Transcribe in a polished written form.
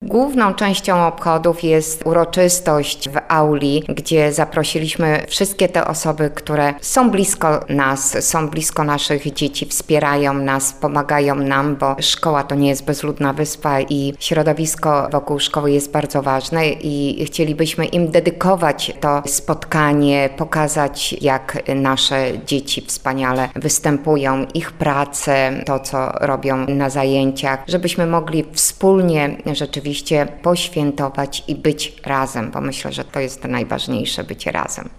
Główną częścią obchodów jest uroczystość w auli, gdzie zaprosiliśmy wszystkie te osoby, które są blisko nas, są blisko naszych dzieci, wspierają nas, pomagają nam, bo szkoła to nie jest bezludna wyspa i środowisko wokół szkoły jest bardzo ważne i chcielibyśmy im dedykować to spotkanie, pokazać, jak nasze dzieci wspaniale występują, ich pracę, to co robią na zajęciach, żebyśmy mogli wspólnie rzeczywiście poświętować i być razem, bo myślę, że to jest najważniejsze, bycie razem.